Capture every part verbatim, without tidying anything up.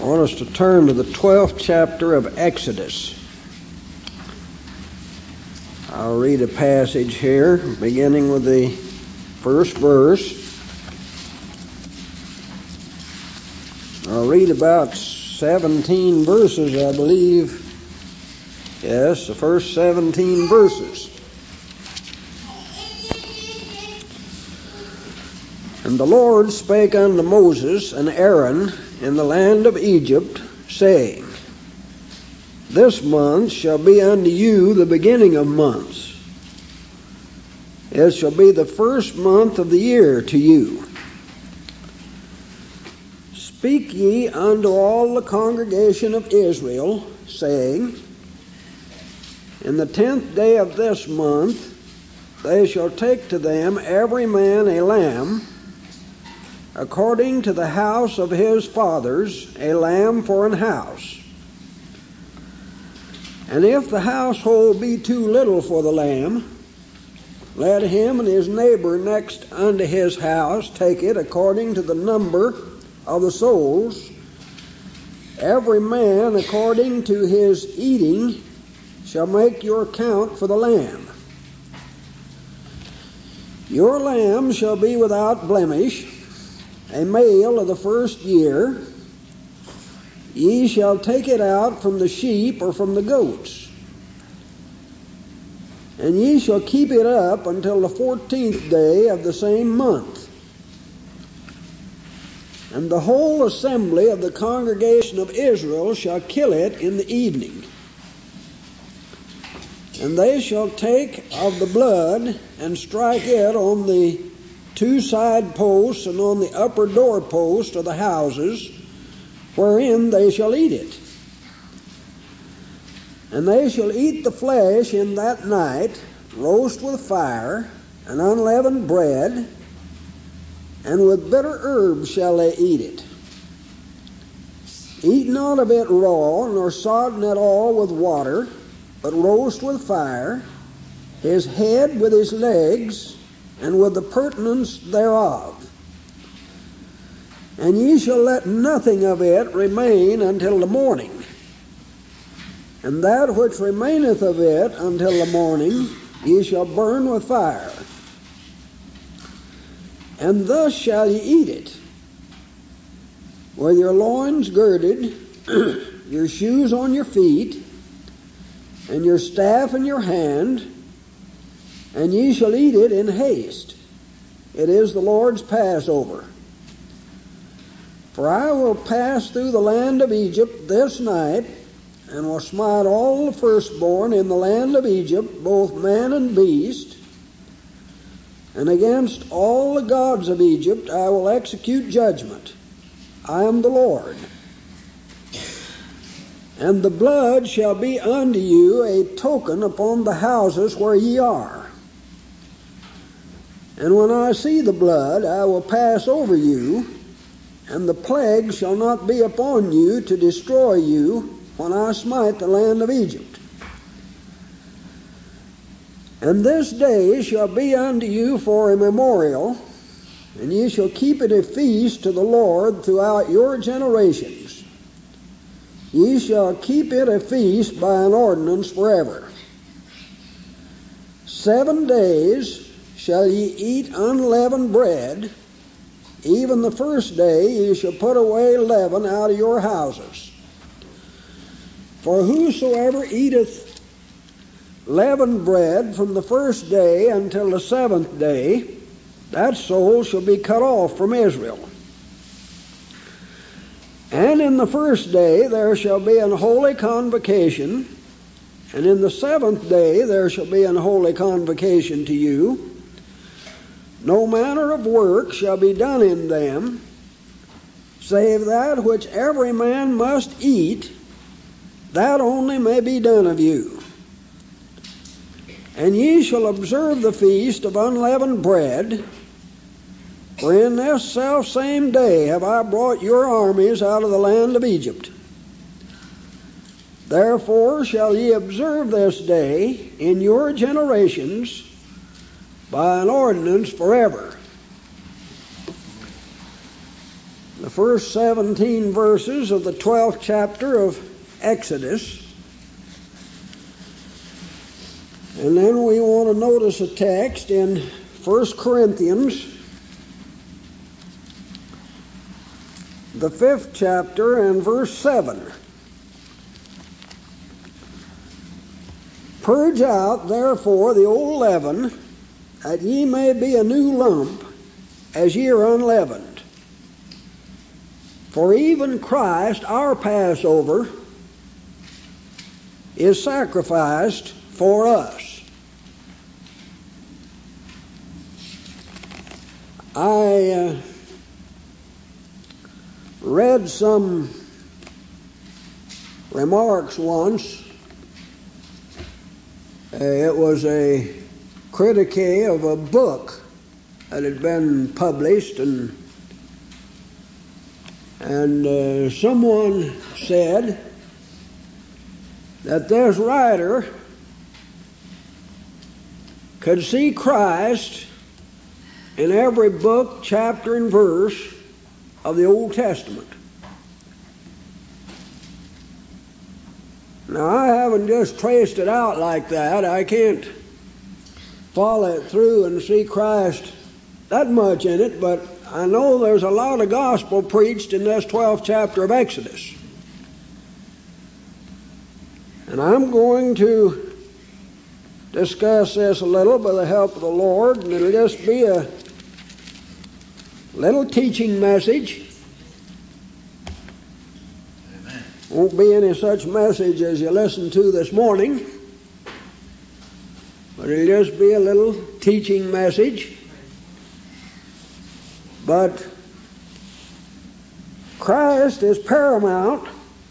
I want us to turn to the twelfth chapter of Exodus. I'll read a passage here, beginning with the first verse. I'll read about seventeen verses, I believe. Yes, the first seventeen verses. And the Lord spake unto Moses and Aaron in the land of Egypt, saying, This month shall be unto you the beginning of months. It shall be the first month of the year to you. Speak ye unto all the congregation of Israel, saying, In the tenth day of this month they shall take to them every man a lamb, according to the house of his fathers, a lamb for an house. And if the household be too little for the lamb, let him and his neighbor next unto his house take it according to the number of the souls, every man according to his eating shall make your count for the lamb. Your lamb shall be without blemish, a male of the first year. Ye shall take it out from the sheep or from the goats. And ye shall keep it up until the fourteenth day of the same month. And the whole assembly of the congregation of Israel shall kill it in the evening. And they shall take of the blood and strike it on the two side posts and on the upper door post of the houses, wherein they shall eat it. And they shall eat the flesh in that night, roast with fire, and unleavened bread, and with bitter herbs shall they eat it. Eat not of it raw, nor sodden at all with water, but roast with fire, his head with his legs, and with the purtenance thereof. And ye shall let nothing of it remain until the morning. And that which remaineth of it until the morning ye shall burn with fire. And thus shall ye eat it, with your loins girded, your shoes on your feet, and your staff in your hand, and ye shall eat it in haste. It is the Lord's Passover. For I will pass through the land of Egypt this night, and will smite all the firstborn in the land of Egypt, both man and beast. And against all the gods of Egypt I will execute judgment. I am the Lord. And the blood shall be unto you a token upon the houses where ye are. And when I see the blood, I will pass over you, and the plague shall not be upon you to destroy you when I smite the land of Egypt. And this day shall be unto you for a memorial, and ye shall keep it a feast to the Lord throughout your generations. Ye shall keep it a feast by an ordinance forever. Seven days shall ye eat unleavened bread. Even the first day ye shall put away leaven out of your houses. For whosoever eateth leavened bread from the first day until the seventh day, that soul shall be cut off from Israel. And in the first day there shall be an holy convocation, and in the seventh day there shall be an holy convocation to you. No manner of work shall be done in them, save that which every man must eat, that only may be done of you. And ye shall observe the feast of unleavened bread, for in this selfsame day have I brought your armies out of the land of Egypt. Therefore shall ye observe this day in your generations by an ordinance forever. the first seventeen verses of the twelfth chapter of Exodus. And then we want to notice a text in First Corinthians, the fifth chapter and verse seven. Purge out, therefore, the old leaven, that ye may be a new lump, as ye are unleavened. For even Christ, our Passover, is sacrificed for us. I uh, read some remarks once. Uh, it was a critique of a book that had been published, and and uh, someone said that this writer could see Christ in every book, chapter, and verse of the Old Testament. Now, I haven't just traced it out like that. I can't follow it through and see Christ that much in it, but I know there's a lot of gospel preached in this twelfth chapter of Exodus. And I'm going to discuss this a little by the help of the Lord, and it'll just be a little teaching message. Amen. Won't be any such message as you listened to this morning, but it'll just be a little teaching message. But Christ is paramount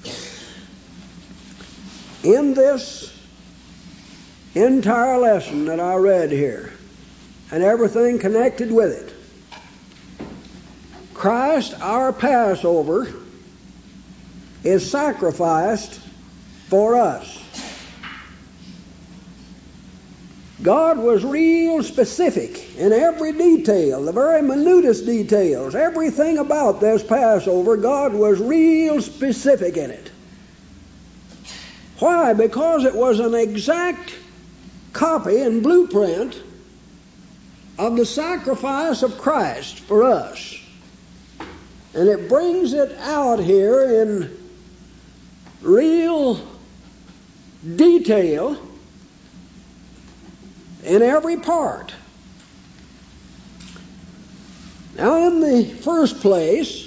in this entire lesson that I read here, and everything connected with it. Christ, our Passover, is sacrificed for us. God was real specific in every detail, the very minutest details, everything about this Passover, God was real specific in it. Why? Because it was an exact copy and blueprint of the sacrifice of Christ for us. And it brings it out here in real detail in every part. Now, in the first place,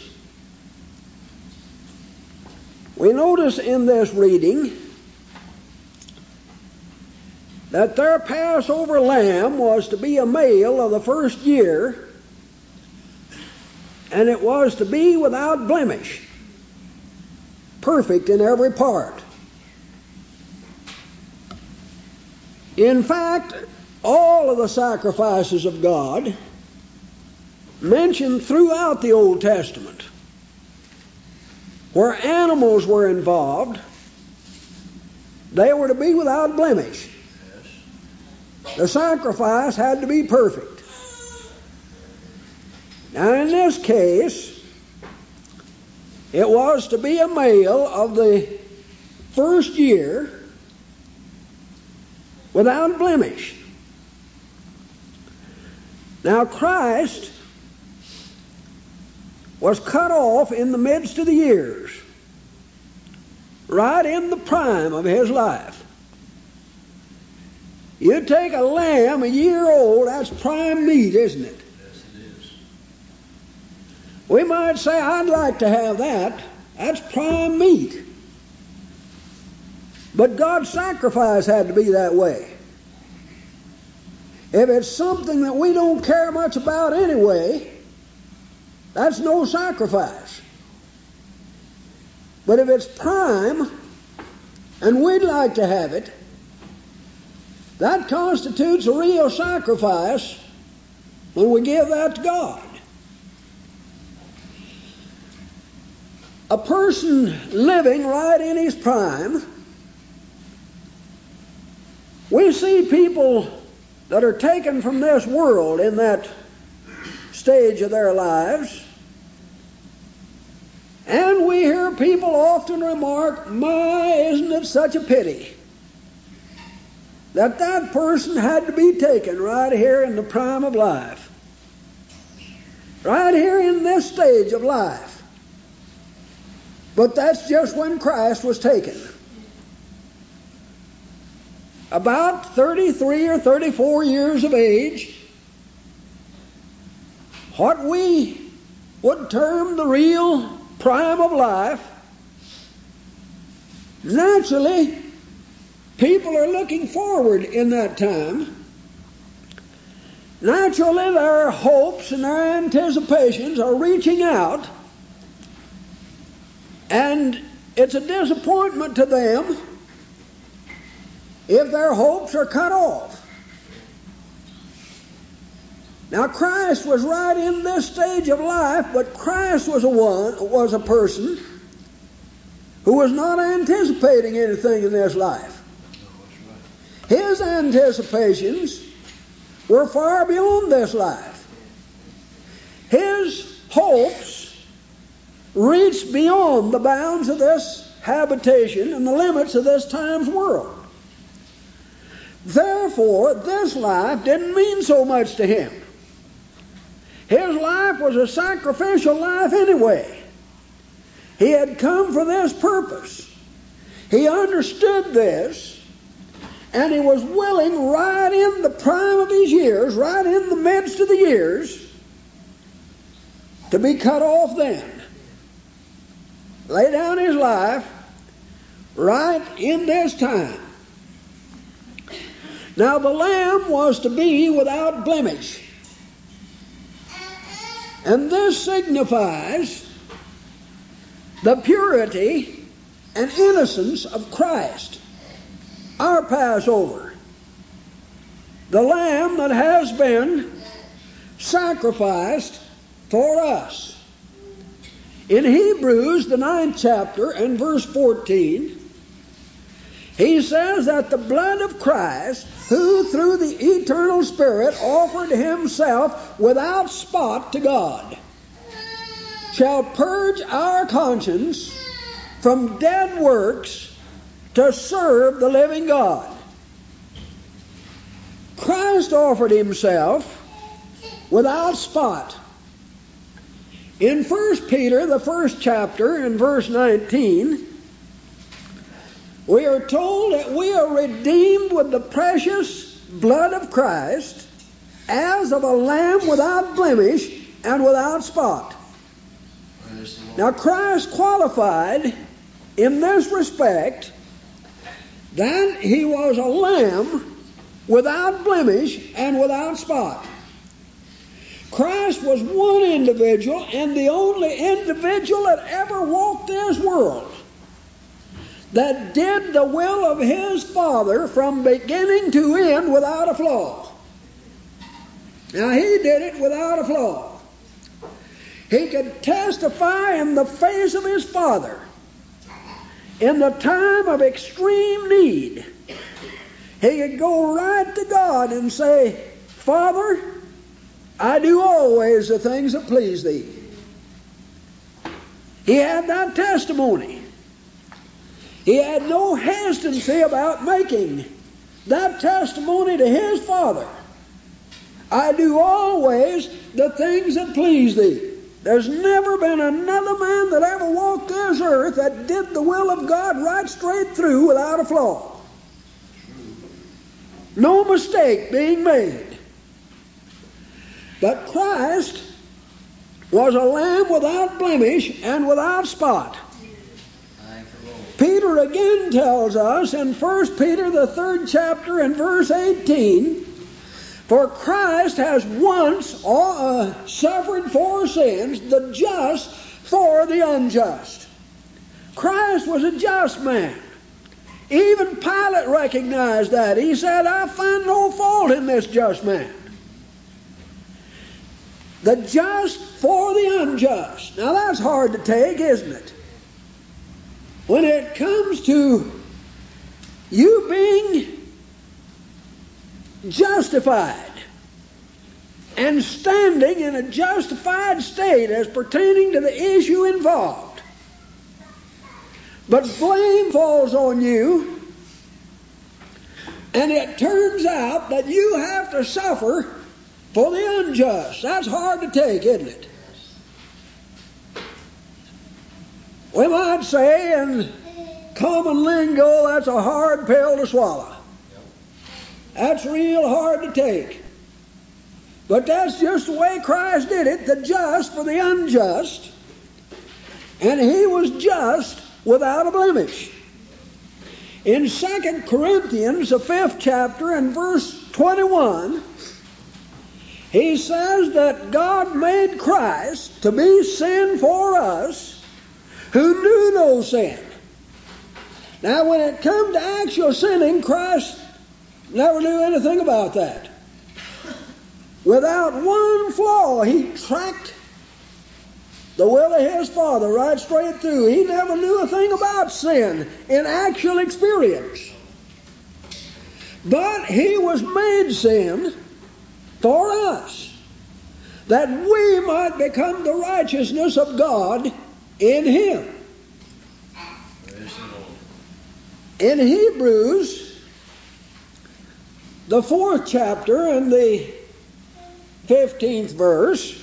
we notice in this reading that their Passover lamb was to be a male of the first year, and it was to be without blemish, perfect in every part. In fact, all of the sacrifices of God mentioned throughout the Old Testament, where animals were involved, they were to be without blemish. The sacrifice had to be perfect. Now, in this case, it was to be a male of the first year without blemish. Now, Christ was cut off in the midst of the years, right in the prime of his life. You take a lamb a year old, that's prime meat, isn't it? Yes, it is. We might say, I'd like to have that. That's prime meat. But God's sacrifice had to be that way. If it's something that we don't care much about anyway, that's no sacrifice. But if it's prime, and we'd like to have it, that constitutes a real sacrifice when we give that to God. A person living right in his prime, we see people that are taken from this world in that stage of their lives, people often remark, my, isn't it such a pity that that person had to be taken right here in the prime of life. Right here in this stage of life. But that's just when Christ was taken. About thirty-three or thirty-four years of age, what we would term the real prime of life, naturally, people are looking forward in that time. Naturally, their hopes and their anticipations are reaching out, and it's a disappointment to them if their hopes are cut off. Now, Christ was right in this stage of life, but Christ was a one, was a person who was not anticipating anything in this life. His anticipations were far beyond this life. His hopes reached beyond the bounds of this habitation and the limits of this time's world. Therefore, this life didn't mean so much to him. His life was a sacrificial life anyway. He had come for this purpose. He understood this, and he was willing right in the prime of his years, right in the midst of the years, to be cut off then. Lay down his life right in this time. Now the Lamb was to be without blemish. And this signifies the purity and innocence of Christ, our Passover. The Lamb that has been sacrificed for us. In Hebrews, the ninth chapter and verse fourteen, he says that the blood of Christ, who through the eternal Spirit offered himself without spot to God, shall purge our conscience from dead works to serve the living God. Christ offered himself without spot. In First Peter, the first chapter, in verse nineteen, we are told that we are redeemed with the precious blood of Christ as of a lamb without blemish and without spot. Now Christ qualified in this respect that he was a lamb without blemish and without spot. Christ was one individual and the only individual that ever walked this world that did the will of his Father from beginning to end without a flaw. Now he did it without a flaw. He could testify in the face of his Father in the time of extreme need. He could go right to God and say, Father, I do always the things that please thee. He had that testimony. He had no hesitancy about making that testimony to his Father. I do always the things that please thee. There's never been another man that ever walked this earth that did the will of God right straight through without a flaw. No mistake being made. But Christ was a lamb without blemish and without spot. Peter again tells us in First Peter, the third chapter and verse eighteen, for Christ has once uh, suffered for sins, the just for the unjust. Christ was a just man. Even Pilate recognized that. He said, I find no fault in this just man. The just for the unjust. Now that's hard to take, isn't it? When it comes to you being justified and standing in a justified state as pertaining to the issue involved, But blame falls on you, and it turns out that you have to suffer for the unjust. That's hard to take, isn't it? We might say in common lingo, that's a hard pill to swallow. That's real hard to take. But that's just the way Christ did it, the just for the unjust. And he was just without a blemish. In Second Corinthians, the fifth chapter, and verse twenty-one, he says that God made Christ to be sin for us who knew no sin. Now, when it come to actual sinning, Christ never knew anything about that. Without one flaw, he tracked the will of his Father right straight through. He never knew a thing about sin in actual experience. But he was made sin for us, that we might become the righteousness of God in him. In Hebrews, the fourth chapter and the fifteenth verse,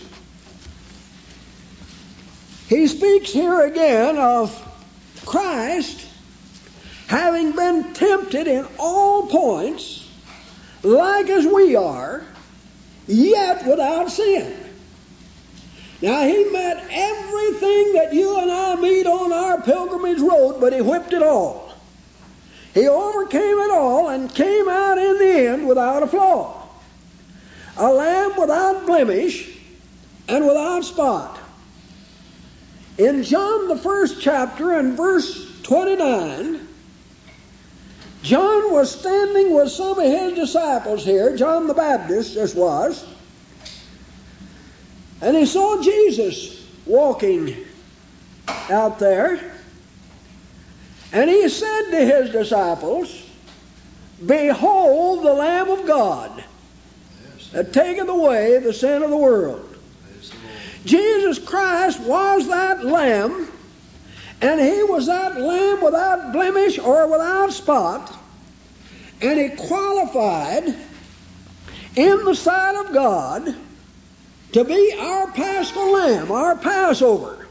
he speaks here again of Christ having been tempted in all points, like as we are, yet without sin. Now, he met everything that you and I meet on our pilgrimage road, but he whipped it all. He overcame it all and came out in the end without a flaw. A lamb without blemish and without spot. In John the first chapter and verse twenty-nine, John was standing with some of his disciples here, John the Baptist this was, and he saw Jesus walking out there, and he said to his disciples, "Behold the Lamb of God, that taketh away the sin of the world." Jesus Christ was that Lamb, and he was that Lamb without blemish or without spot, and he qualified in the sight of God to be our Paschal Lamb, our Passover.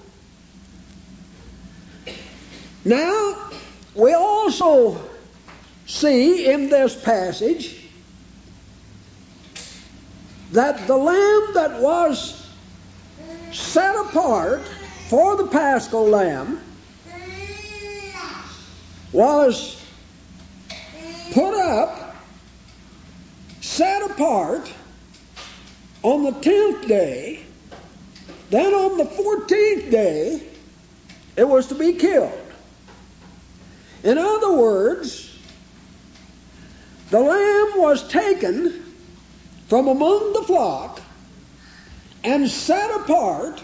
Now, we also see in this passage that the lamb that was set apart for the Paschal Lamb was put up, set apart on the tenth day. Then on the fourteenth day, it was to be killed. In other words, the lamb was taken from among the flock and set apart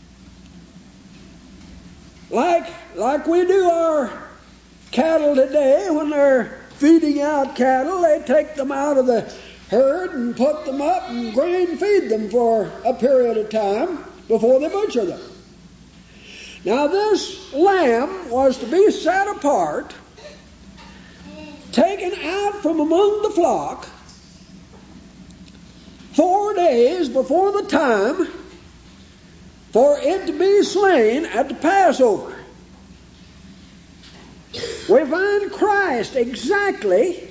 like, like we do our cattle today. When they're feeding out cattle, they take them out of the herd and put them up and grain feed them for a period of time before they butcher them. Now this lamb was to be set apart, taken out from among the flock, four days before the time for it to be slain at the Passover. We find Christ exactly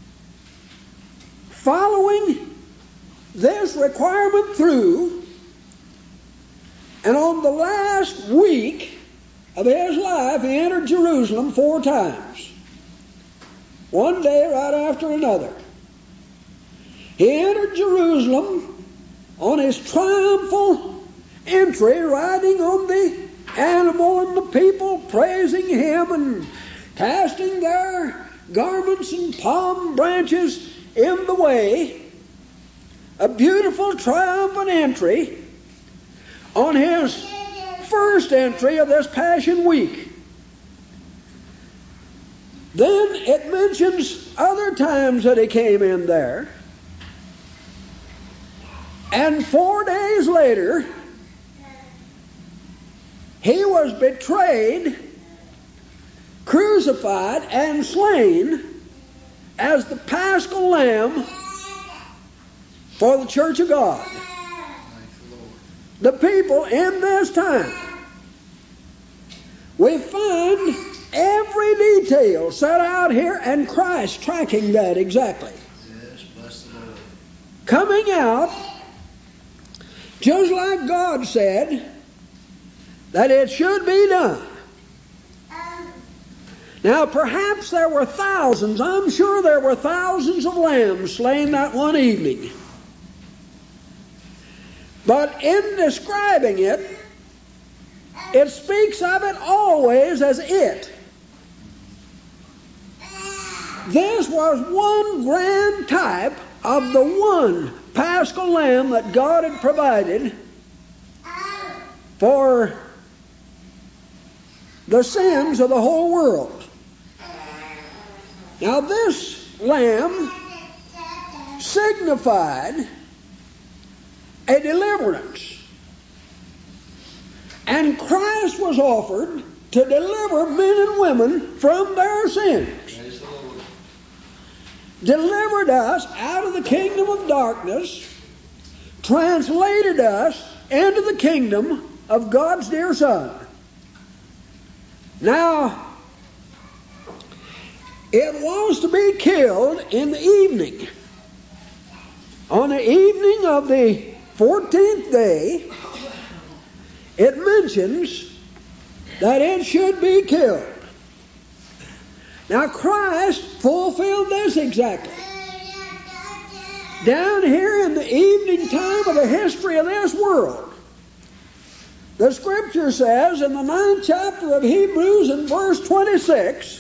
following this requirement through, and on the last week of his life, he entered Jerusalem four times. One day right after another. He entered Jerusalem on his triumphal entry, riding on the animal, and the people praising him and casting their garments and palm branches in the way. A beautiful triumphant entry on his first entry of this Passion Week. Then it mentions other times that he came in there. And four days later, he was betrayed crucified and slain as the Paschal Lamb for the church of God. The people in this time. We find every detail set out here, and Christ tracking that exactly. Yes, bless the Lord. Coming out, just like God said that it should be done. Now, perhaps there were thousands, I'm sure there were thousands of lambs slain that one evening. But in describing it, it speaks of it always as it. This was one grand type of the one Paschal Lamb that God had provided for the sins of the whole world. Now this lamb signified a deliverance. And Christ was offered to deliver men and women from their sins. Delivered us out of the kingdom of darkness, translated us into the kingdom of God's dear Son. Now, it was to be killed in the evening. On the evening of the fourteenth day, it mentions that it should be killed. Now Christ fulfilled this exactly. Down here in the evening time of the history of this world, the Scripture says in the ninth chapter of Hebrews in verse twenty-six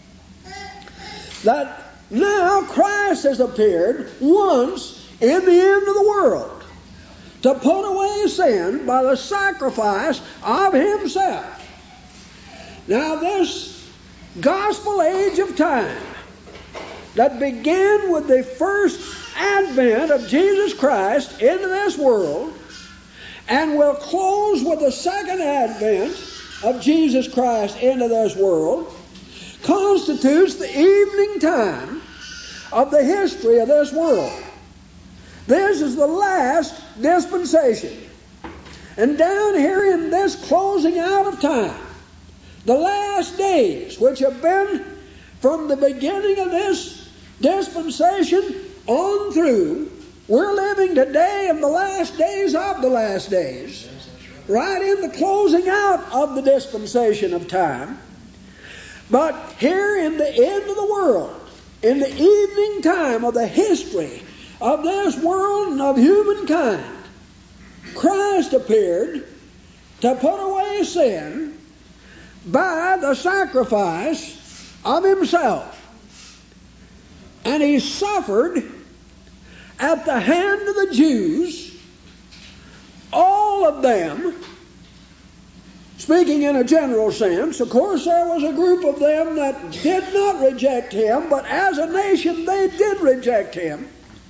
that now Christ has appeared once in the end of the world to put away sin by the sacrifice of Himself. Now this gospel age of time that began with the first advent of Jesus Christ into this world and will close with the second advent of Jesus Christ into this world constitutes the evening time of the history of this world. This is the last dispensation. And down here in this closing out of time, the last days, which have been from the beginning of this dispensation on through, we're living today in the last days of the last days, right in the closing out of the dispensation of time. But here in the end of the world, in the evening time of the history of this world and of humankind, Christ appeared to put away sin by the sacrifice of Himself. And He suffered at the hand of the Jews, all of them, speaking in a general sense. Of course, there was a group of them that did not reject Him, but as a nation they did reject Him.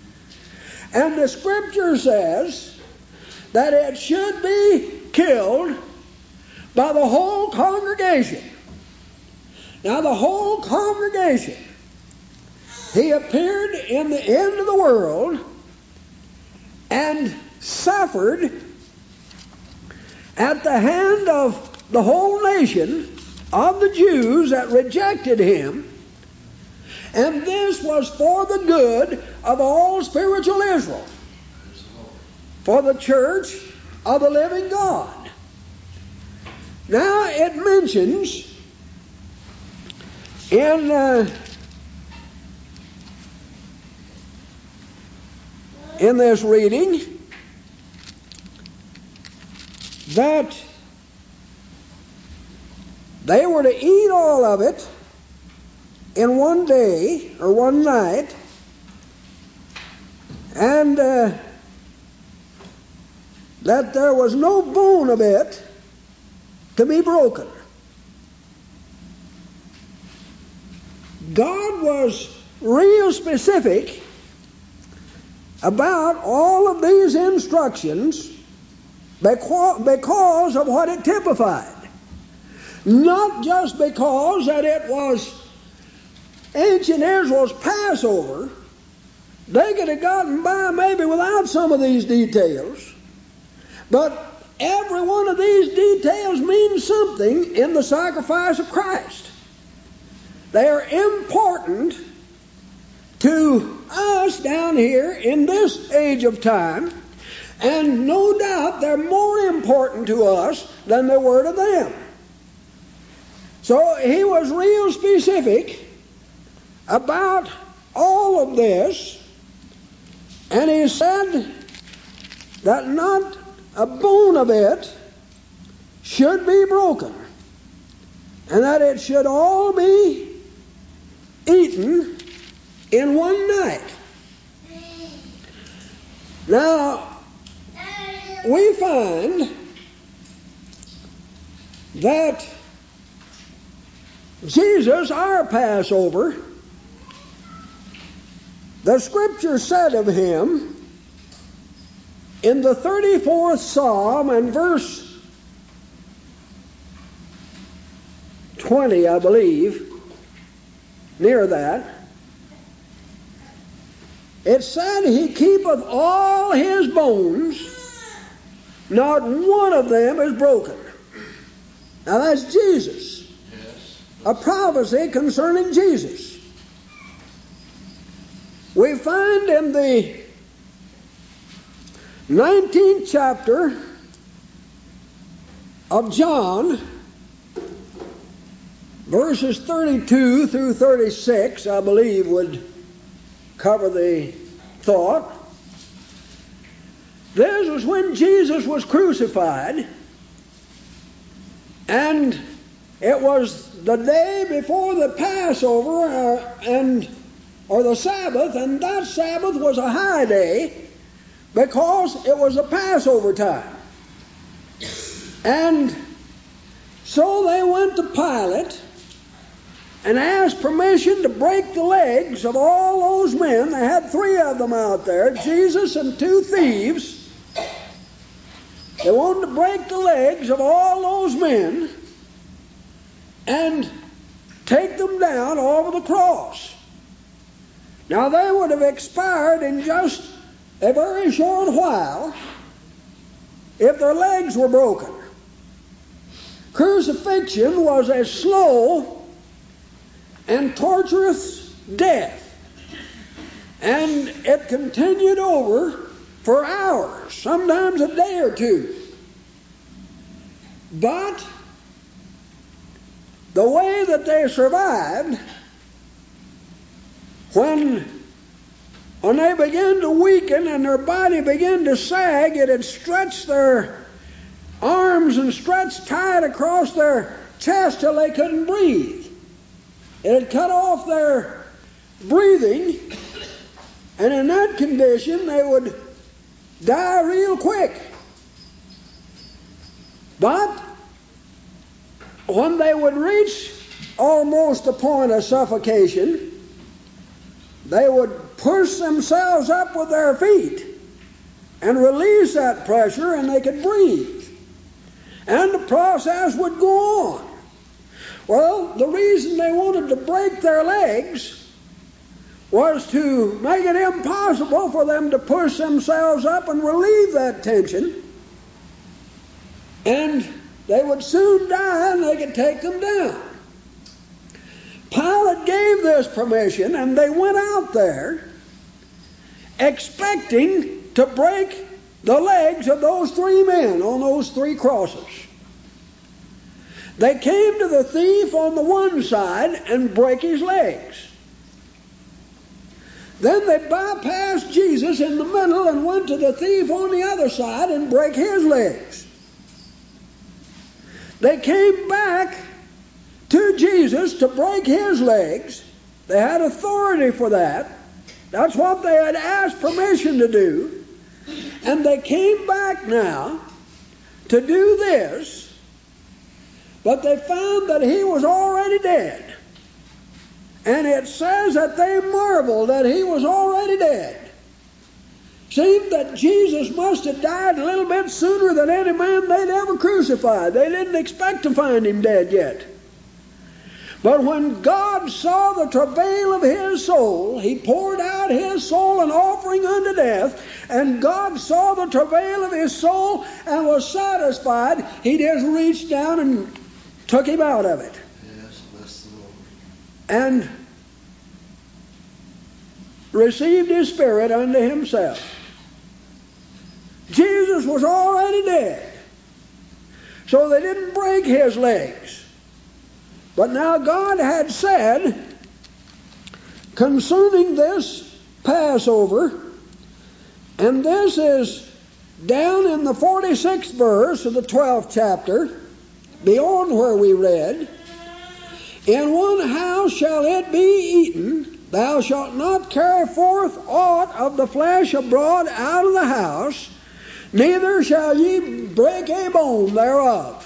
And the Scripture says that it should be killed by the whole congregation. Now the whole congregation, He appeared in the end of the world and suffered at the hand of the whole nation of the Jews that rejected Him. And this was for the good of all spiritual Israel, for the church of the living God. Now it mentions in uh, in this reading that they were to eat all of it in one day or one night, and uh, that there was no bone of it to be broken. God was real specific about all of these instructions because of what it typified. Not just because that it was ancient Israel's Passover. They could have gotten by maybe without some of these details. But every one of these details means something in the sacrifice of Christ. They are important to us down here in this age of time, and no doubt they're more important to us than they were to them. So he was real specific about all of this, and he said that not a bone of it should be broken, and that it should all be eaten in one night. Now, we find that Jesus, our Passover, the Scripture said of him in the thirty-fourth Psalm and verse twenty, I believe, near that, it said, He keepeth all his bones, not one of them is broken. Now that's Jesus. Yes. A prophecy concerning Jesus. We find in the nineteenth chapter of John, verses thirty-two through thirty-six, I believe, would cover the thought. This was when Jesus was crucified, and it was the day before the Passover, uh, and or the Sabbath, and that Sabbath was a high day because it was the Passover time. And so they went to Pilate and asked permission to break the legs of all those men. They had three of them out there, Jesus and two thieves. They wanted to break the legs of all those men and take them down over the cross. Now, they would have expired in just a very short while if their legs were broken. Crucifixion was a slow and torturous death, and it continued over for hours, sometimes a day or two. But the way that they survived, when, when they began to weaken and their body began to sag, it had stretched their arms and stretched tight across their chest till they couldn't breathe. It had cut off their breathing, and in that condition they would die real quick. But when they would reach almost the point of suffocation, they would push themselves up with their feet and release that pressure, and they could breathe. And the process would go on. Well, the reason they wanted to break their legs was to make it impossible for them to push themselves up and relieve that tension. And they would soon die, and they could take them down. Pilate gave this permission, and they went out there expecting to break the legs of those three men on those three crosses. They came to the thief on the one side and break his legs. Then they bypassed Jesus in the middle and went to the thief on the other side and break his legs. They came back to Jesus to break his legs. They had authority for that. That's what they had asked permission to do. And they came back now to do this, but they found that he was already dead. And it says that they marveled that he was already dead. seemed that Jesus must have died a little bit sooner than any man they'd ever crucified. They didn't expect to find him dead yet. But when God saw the travail of his soul, he poured out his soul an offering unto death, and God saw the travail of his soul and was satisfied. He just reached down and took him out of it. Yes, bless the Lord. And received his spirit unto himself. Jesus was already dead, so they didn't break his legs. But now God had said concerning this Passover, and this is down in the forty-sixth verse of the twelfth chapter, beyond where we read, in one house shall it be eaten, thou shalt not carry forth aught of the flesh abroad out of the house, neither shall ye break a bone thereof.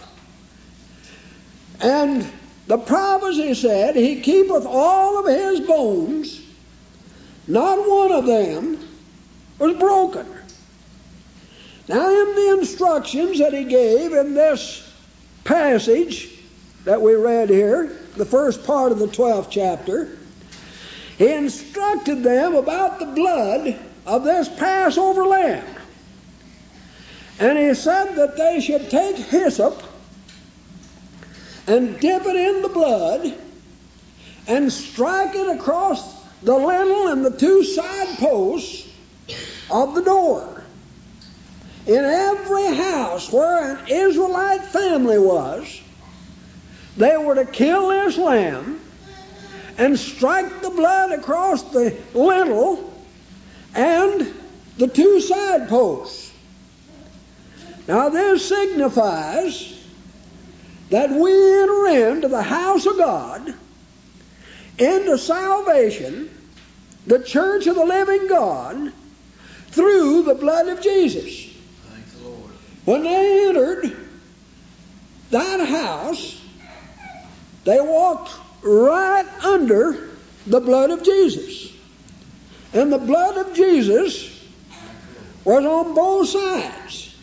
And the prophecy said, he keepeth all of his bones, not one of them was broken. Now in the instructions that he gave in this passage that we read here, the first part of the twelfth chapter, he instructed them about the blood of this Passover lamb. And he said that they should take hyssop and dip it in the blood and strike it across the lintel and the two side posts of the door. In every house where an Israelite family was, they were to kill this lamb and strike the blood across the lintel and the two side posts. Now this signifies that we enter into the house of God, into salvation, the church of the living God, through the blood of Jesus. Thank the Lord. When they entered that house, they walked right under the blood of Jesus. And the blood of Jesus was on both sides.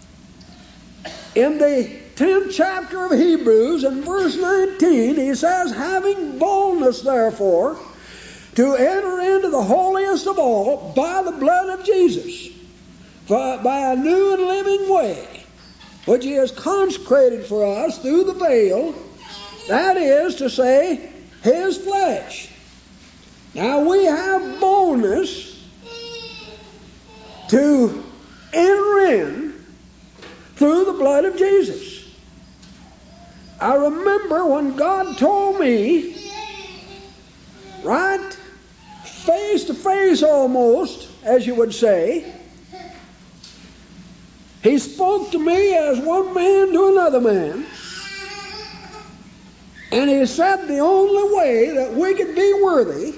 In the tenth chapter of Hebrews, in verse nineteen, he says, having boldness, therefore, to enter into the holiest of all by the blood of Jesus, for by a new and living way, which he has consecrated for us through the veil, that is to say, his flesh. Now we have boldness to enter in through the blood of Jesus. I remember when God told me, right face to face almost, as you would say, he spoke to me as one man to another man. And he said the only way that we could be worthy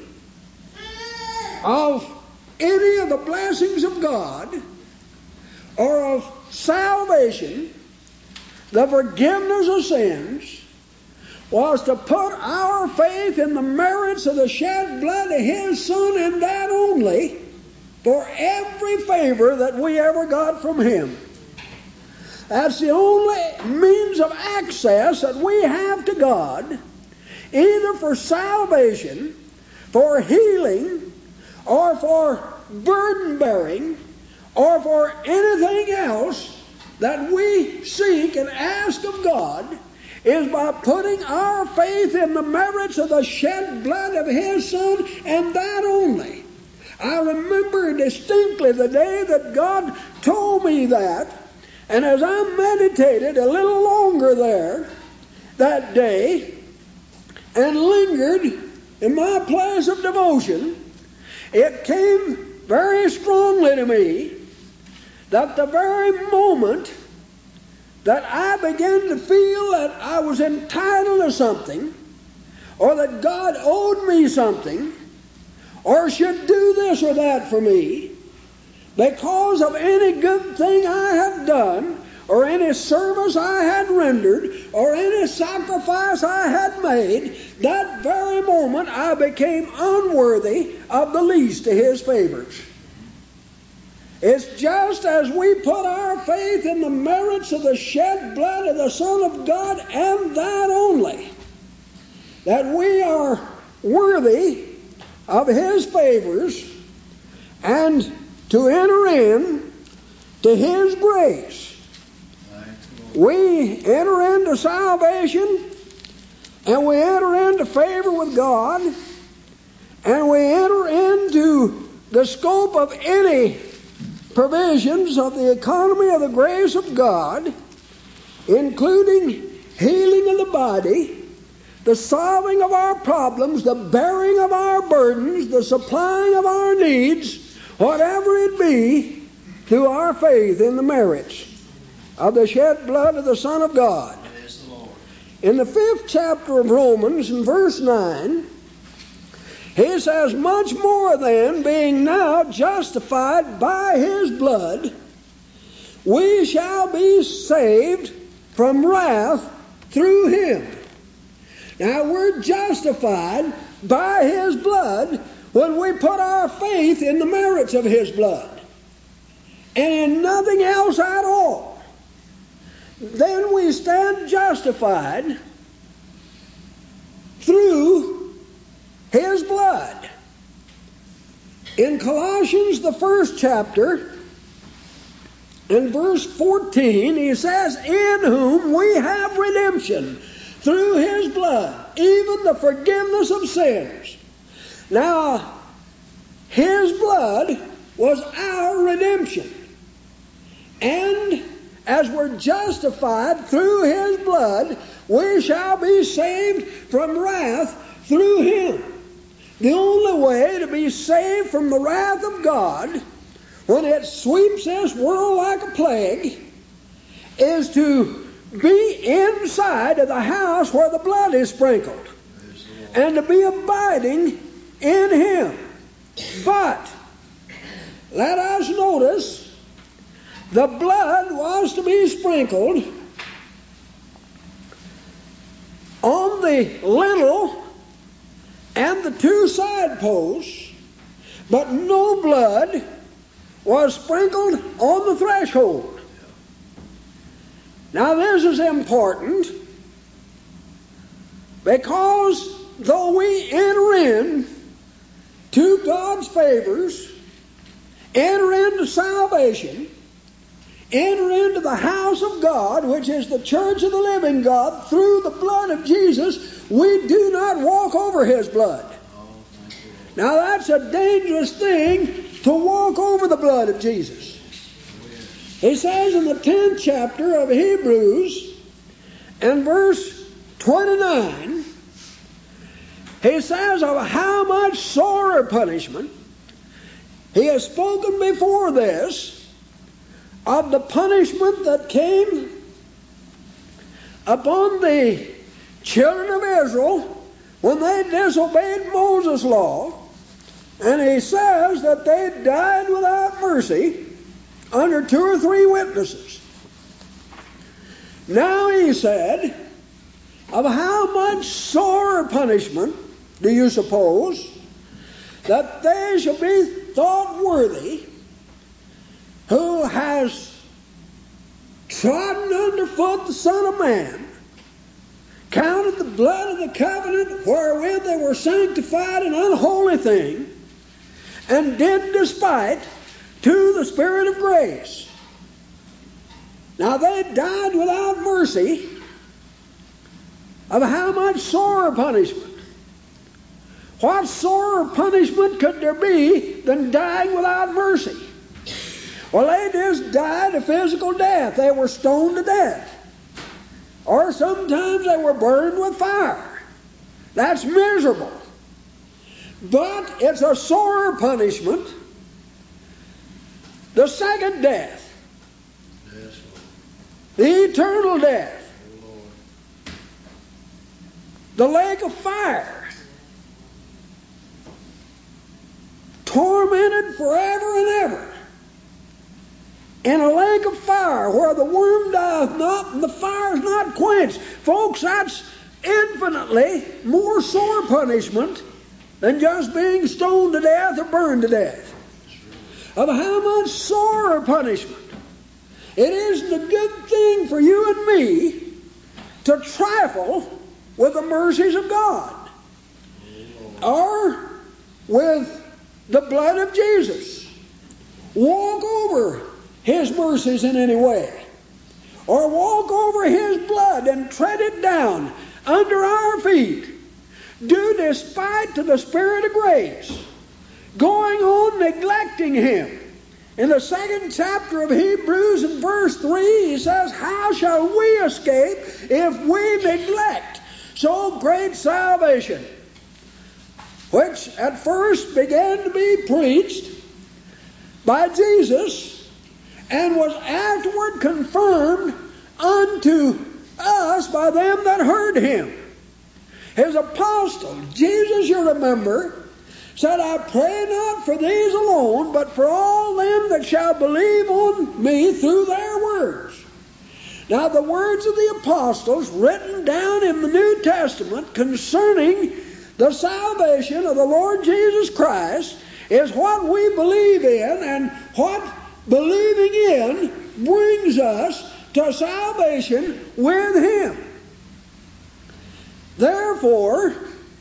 of any of the blessings of God or of salvation, the forgiveness of sins, was to put our faith in the merits of the shed blood of his Son, and that only, for every favor that we ever got from him. That's the only means of access that we have to God, either for salvation, for healing, or for burden bearing, or for anything else that we seek and ask of God, is by putting our faith in the merits of the shed blood of his Son, and that only. I remember distinctly the day that God told me that, and as I meditated a little longer there that day and lingered in my place of devotion, it came very strongly to me that the very moment that I began to feel that I was entitled to something, or that God owed me something, or should do this or that for me, because of any good thing I have done, or any service I had rendered, or any sacrifice I had made, that very moment I became unworthy of the least of his favors. It's just as we put our faith in the merits of the shed blood of the Son of God, and that only, that we are worthy of His favors and to enter in to His grace. We enter into salvation, and we enter into favor with God, and we enter into the scope of any provisions of the economy of the grace of God, including healing of the body, the solving of our problems, the bearing of our burdens, the supplying of our needs, whatever it be, through our faith in the merits of the shed blood of the Son of God. In the fifth chapter of Romans, in verse nine, he says, much more then, being now justified by His blood, we shall be saved from wrath through Him. Now, we're justified by His blood when we put our faith in the merits of His blood, and in nothing else at all. Then we stand justified through His blood. In Colossians, the first chapter, in verse fourteen, he says, in whom we have redemption through His blood, even the forgiveness of sins. Now, His blood was our redemption. And as we're justified through His blood, we shall be saved from wrath through Him. The only way to be saved from the wrath of God when it sweeps this world like a plague is to be inside of the house where the blood is sprinkled and to be abiding in Him. But let us notice the blood was to be sprinkled on the lintel and the two side posts, but no blood was sprinkled on the threshold. Now this is important because though we enter in to God's favors, enter into salvation, enter into the house of God, which is the church of the living God, through the blood of Jesus, we do not walk over His blood. Now that's a dangerous thing, to walk over the blood of Jesus. He says in the tenth chapter of Hebrews, and verse twenty-nine, he says of how much sorer punishment he has spoken before this, of the punishment that came upon the children of Israel when they disobeyed Moses' law. And he says that they died without mercy under two or three witnesses. Now he said, of how much sorer punishment do you suppose that they shall be thought worthy who has trodden underfoot the Son of Man, counted the blood of the covenant wherewith they were sanctified an unholy thing, and did despite to the Spirit of grace. Now they died without mercy. Of how much sorer punishment? What sorer punishment could there be than dying without mercy? Well, they just died a physical death. They were stoned to death. Or sometimes they were burned with fire. That's miserable. But it's a sorer punishment. The second death. Yes, The eternal death. Lord. The lake of fire. Tormented forever and ever. In a lake of fire where the worm dieth not and the fire is not quenched. Folks, that's infinitely more sore punishment than just being stoned to death or burned to death. of how much sorer punishment it isn't a good thing for you and me to trifle with the mercies of God or with the blood of Jesus. Walk over His mercies in any way, or walk over His blood and tread it down under our feet. Do despite to the Spirit of grace, going on neglecting Him. In the second chapter of Hebrews, in verse three, he says, how shall we escape if we neglect so great salvation, which at first began to be preached by Jesus and was afterward confirmed unto us by them that heard Him. His apostle, Jesus, you remember, said, I pray not for these alone, but for all them that shall believe on me through their words. Now, the words of the apostles written down in the New Testament concerning the salvation of the Lord Jesus Christ is what we believe in, and what believing in brings us to salvation with Him. Therefore,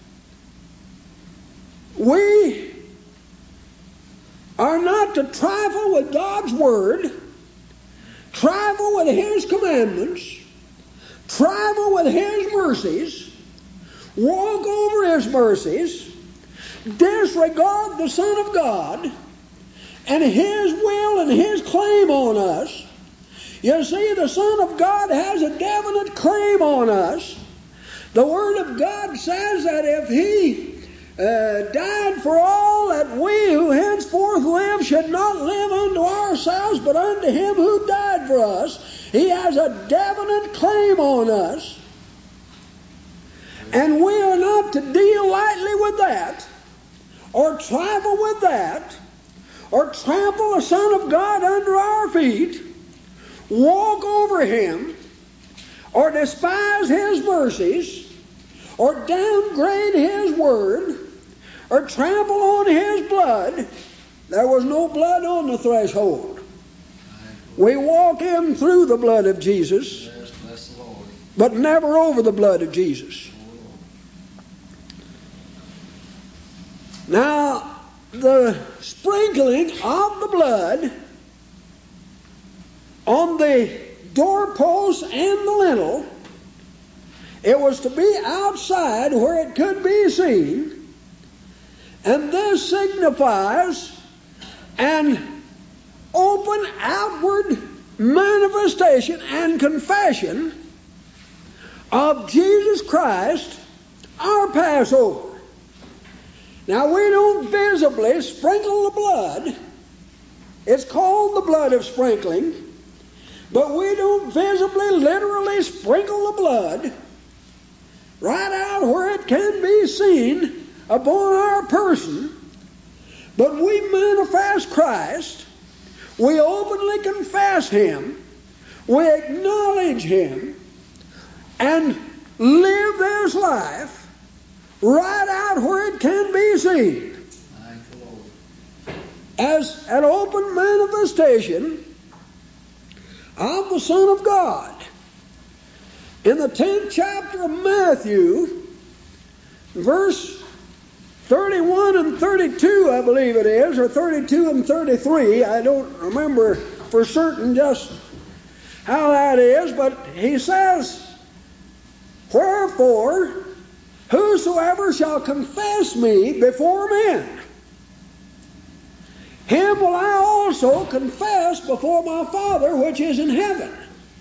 we are not to trifle with God's Word, trifle with His commandments, trifle with His mercies, walk over His mercies, disregard the Son of God and His will and His claim on us. You see, the Son of God has a definite claim on us. The Word of God says that if He Uh, died for all, that we who henceforth live should not live unto ourselves, but unto Him who died for us. He has a definite claim on us. And we are not to deal lightly with that, or trifle with that, or trample the Son of God under our feet, walk over Him, or despise His mercies, or downgrade His Word, or trample on His blood. There was no blood on the threshold. We walk in through the blood of Jesus, but never over the blood of Jesus. Now, the sprinkling of the blood on the doorposts and the lintel, it was to be outside where it could be seen. And this signifies an open outward manifestation and confession of Jesus Christ, our Passover. Now, we don't visibly sprinkle the blood. It's called the blood of sprinkling. But we don't visibly, literally sprinkle the blood right out where it can be seen upon our person, but we manifest Christ, we openly confess Him, we acknowledge Him, and live this life right out where it can be seen as an open manifestation of the Son of God. In the tenth chapter of Matthew, verse thirty-one and thirty-two, I believe it is, or thirty-two and thirty-three. I don't remember for certain just how that is, but he says, wherefore, whosoever shall confess me before men, him will I also confess before my Father which is in heaven.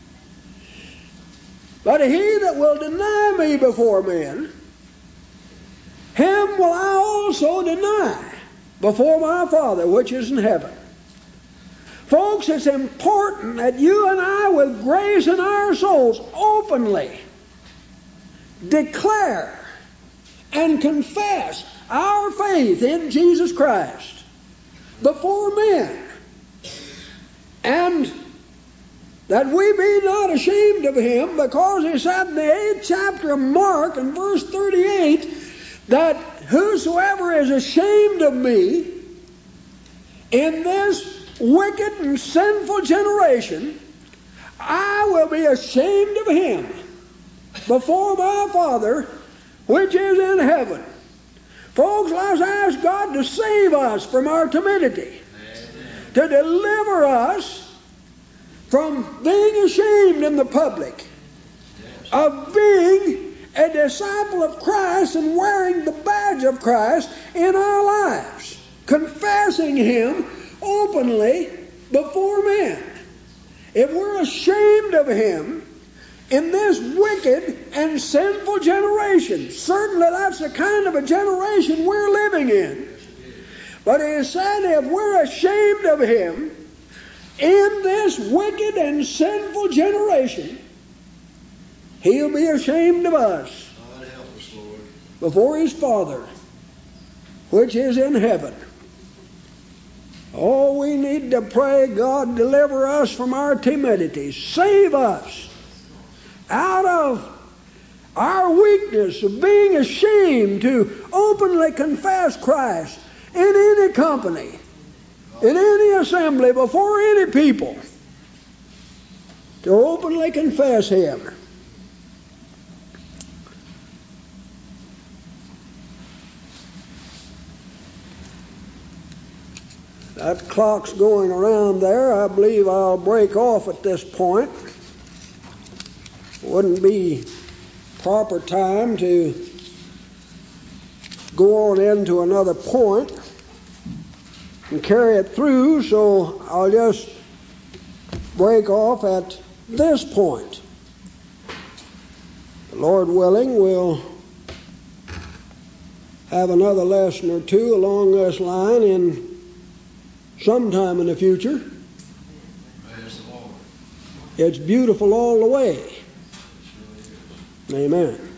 But he that will deny me before men, him will I also deny before my Father which is in heaven. Folks, it's important that you and I, with grace in our souls, openly declare and confess our faith in Jesus Christ before men, and that we be not ashamed of Him, because He said in the eighth chapter of Mark in verse thirty-eight that whosoever is ashamed of me in this wicked and sinful generation, I will be ashamed of him before my Father which is in heaven. Folks, let's ask God to save us from our timidity, to deliver us from being ashamed in the public, of being a disciple of Christ and wearing the badge of Christ in our lives, confessing him openly before men. If we're ashamed of him in this wicked and sinful generation, certainly that's the kind of a generation we're living in. But he said if we're ashamed of him in this wicked and sinful generation, he'll be ashamed of us God help us, Lord. before his Father, which is in heaven. Oh, we need to pray, God, deliver us from our timidity. Save us out of our weakness of being ashamed to openly confess Christ in any company, in any assembly, before any people, to openly confess him. That clock's going around there. I believe I'll break off at this point. Wouldn't be proper time to go on into another point and carry it through, so I'll just break off at this point. Lord willing, we'll have another lesson or two along this line in sometime in the future. Praise the Lord. It's beautiful all the way. It surely is. Amen.